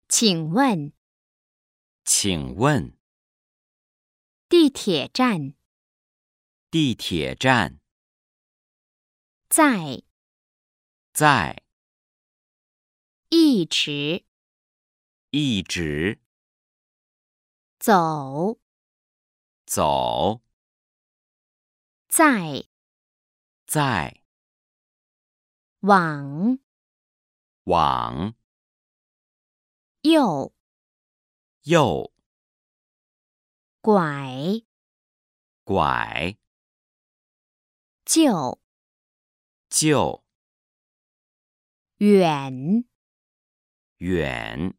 请问， 请问， 地铁站地铁站在在一直一直走走在在往往右右拐拐就就远远